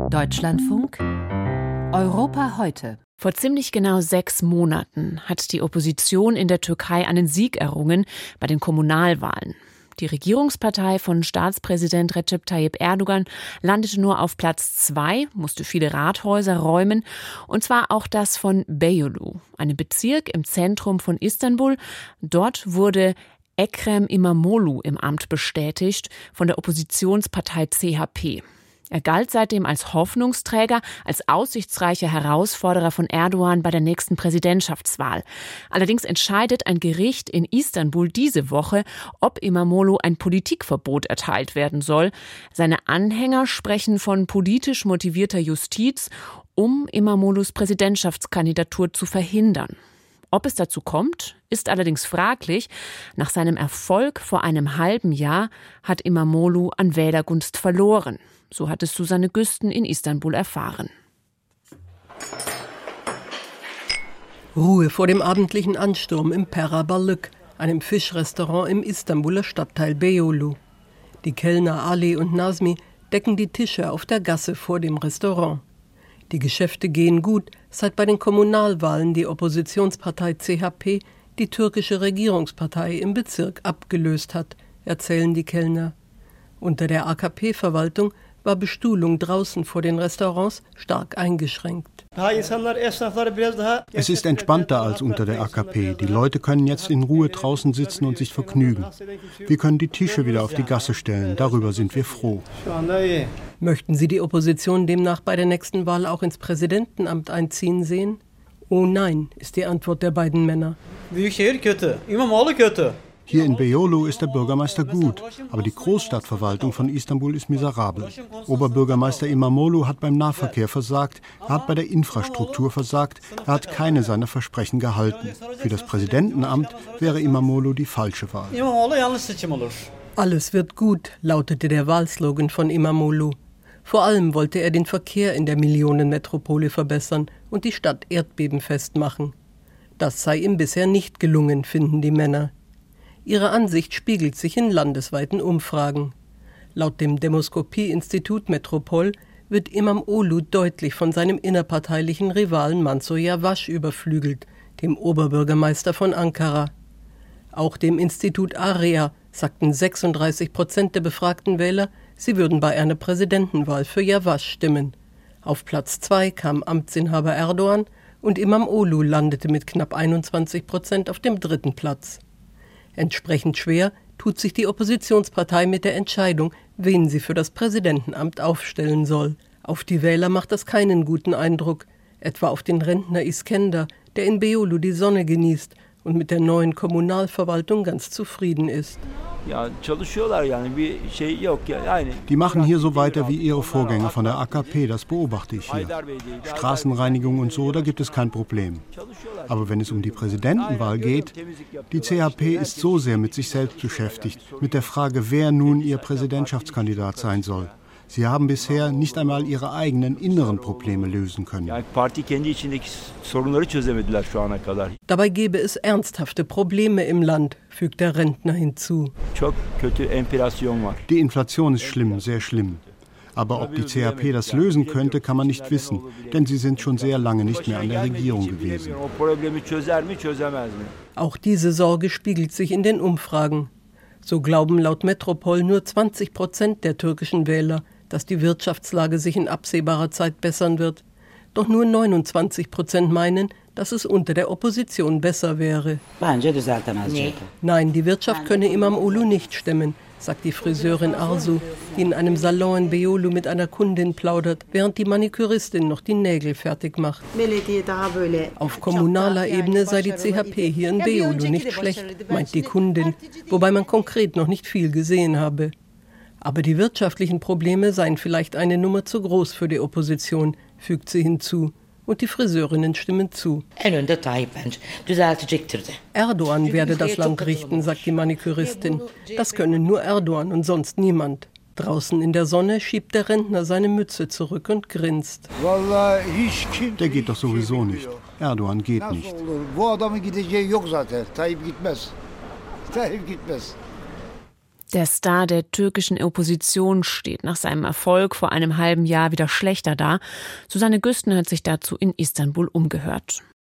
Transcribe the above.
Deutschlandfunk Europa heute. Vor ziemlich genau 6 Monaten hat die Opposition in der Türkei einen Sieg errungen bei den Kommunalwahlen. Die Regierungspartei von Staatspräsident Recep Tayyip Erdogan landete nur auf Platz 2, musste viele Rathäuser räumen, und zwar auch das von Beyoğlu, einem Bezirk im Zentrum von Istanbul. Dort wurde Ekrem İmamoğlu im Amt bestätigt von der Oppositionspartei CHP. Er galt seitdem als Hoffnungsträger, als aussichtsreicher Herausforderer von Erdogan bei der nächsten Präsidentschaftswahl. Allerdings entscheidet ein Gericht in Istanbul diese Woche, ob İmamoğlu ein Politikverbot erteilt werden soll. Seine Anhänger sprechen von politisch motivierter Justiz, um İmamoğlus Präsidentschaftskandidatur zu verhindern. Ob es dazu kommt, ist allerdings fraglich. Nach seinem Erfolg vor einem halben Jahr hat İmamoğlu an Wählergunst verloren. So hat es Susanne Güsten in Istanbul erfahren. Ruhe vor dem abendlichen Ansturm im Perabalık, einem Fischrestaurant im Istanbuler Stadtteil Beyoğlu. Die Kellner Ali und Nazmi decken die Tische auf der Gasse vor dem Restaurant. Die Geschäfte gehen gut, seit bei den Kommunalwahlen die Oppositionspartei CHP die türkische Regierungspartei im Bezirk abgelöst hat, erzählen die Kellner. Unter der AKP-Verwaltung war Bestuhlung draußen vor den Restaurants stark eingeschränkt. Es ist entspannter als unter der AKP. Die Leute können jetzt in Ruhe draußen sitzen und sich vergnügen. Wir können die Tische wieder auf die Gasse stellen. Darüber sind wir froh. Möchten Sie die Opposition demnach bei der nächsten Wahl auch ins Präsidentenamt einziehen sehen? Oh nein, ist die Antwort der beiden Männer. Hier in Beyoğlu ist der Bürgermeister gut, aber die Großstadtverwaltung von Istanbul ist miserabel. Oberbürgermeister İmamoğlu hat beim Nahverkehr versagt, er hat bei der Infrastruktur versagt, er hat keine seiner Versprechen gehalten. Für das Präsidentenamt wäre İmamoğlu die falsche Wahl. Alles wird gut, lautete der Wahlslogan von İmamoğlu. Vor allem wollte er den Verkehr in der Millionenmetropole verbessern und die Stadt erdbebenfest machen. Das sei ihm bisher nicht gelungen, finden die Männer. Ihre Ansicht spiegelt sich in landesweiten Umfragen. Laut dem Demoskopie-Institut Metropol wird İmamoğlu deutlich von seinem innerparteilichen Rivalen Mansur Yavaş überflügelt, dem Oberbürgermeister von Ankara. Auch dem Institut Area sagten 36% der befragten Wähler, sie würden bei einer Präsidentenwahl für Yavaş stimmen. Auf Platz 2 kam Amtsinhaber Erdogan und İmamoğlu landete mit knapp 21% auf dem 3. Platz. Entsprechend schwer tut sich die Oppositionspartei mit der Entscheidung, wen sie für das Präsidentenamt aufstellen soll. Auf die Wähler macht das keinen guten Eindruck, etwa auf den Rentner Iskender, der in Beyoğlu die Sonne genießt und mit der neuen Kommunalverwaltung ganz zufrieden ist. Die machen hier so weiter wie ihre Vorgänger von der AKP, das beobachte ich hier. Straßenreinigung und so, da gibt es kein Problem. Aber wenn es um die Präsidentenwahl geht, die CHP ist so sehr mit sich selbst beschäftigt, mit der Frage, wer nun ihr Präsidentschaftskandidat sein soll. Sie haben bisher nicht einmal ihre eigenen inneren Probleme lösen können. Dabei gäbe es ernsthafte Probleme im Land, fügt der Rentner hinzu. Die Inflation ist schlimm, sehr schlimm. Aber ob die CHP das lösen könnte, kann man nicht wissen, denn sie sind schon sehr lange nicht mehr an der Regierung gewesen. Auch diese Sorge spiegelt sich in den Umfragen. So glauben laut Metropol nur 20% der türkischen Wähler, dass die Wirtschaftslage sich in absehbarer Zeit bessern wird. Doch nur 29% meinen, dass es unter der Opposition besser wäre. Nein, die Wirtschaft könne İmamoğlu nicht stemmen, sagt die Friseurin Arzu, die in einem Salon in Beyoğlu mit einer Kundin plaudert, während die Maniküristin noch die Nägel fertig macht. Auf kommunaler Ebene sei die CHP hier in Beyoğlu nicht schlecht, meint die Kundin, wobei man konkret noch nicht viel gesehen habe. Aber die wirtschaftlichen Probleme seien vielleicht eine Nummer zu groß für die Opposition, fügt sie hinzu. Und die Friseurinnen stimmen zu. Erdogan werde das Land richten, sagt die Maniküristin. Das könne nur Erdogan und sonst niemand. Draußen in der Sonne schiebt der Rentner seine Mütze zurück und grinst. Der geht doch sowieso nicht. Erdogan geht nicht. Der Star der türkischen Opposition steht nach seinem Erfolg vor einem halben Jahr wieder schlechter da. Susanne Güsten hat sich dazu in Istanbul umgehört.